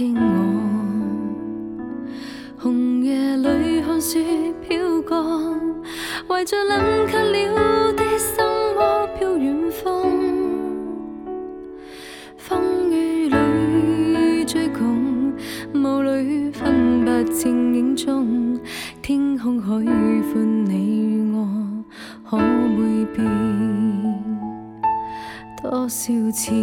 聽我，紅夜裏看雪飄過，懷着冷卻了的心窩飄遠方，風雨裏追趕，霧裏分不清影蹤，天空海闊，你與我可會變多少次？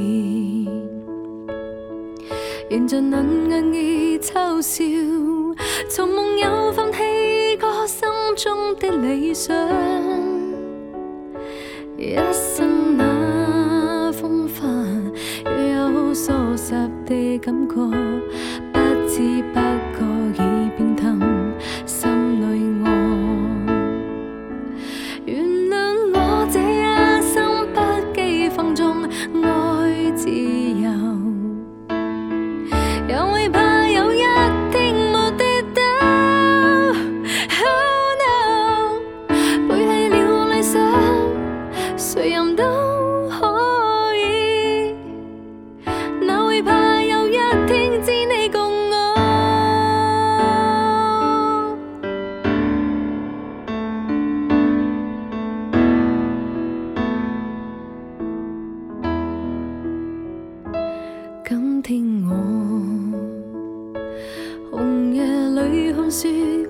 緣盡能硬意嘲笑，從夢有放棄過心中的理想，一生那風帆，若有疏失的感覺，不知不覺已冰淡心裏我。原諒我這一生不羈放縱愛自由，也會怕有一天沒跌倒。Oh no， 背棄了理想，誰人都可以，哪會怕有一天只你共我。今天我紅夜裏看雪